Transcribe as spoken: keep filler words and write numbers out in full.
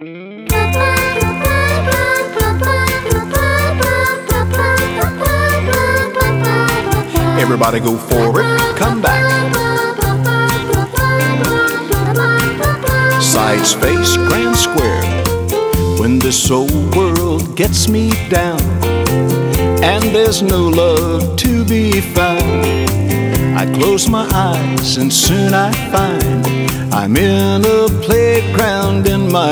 Everybody go forward, come back. Sides face, grand square. When this old world gets me down and there's no love to be found, I close my eyes and soon I find I'm in a playground in my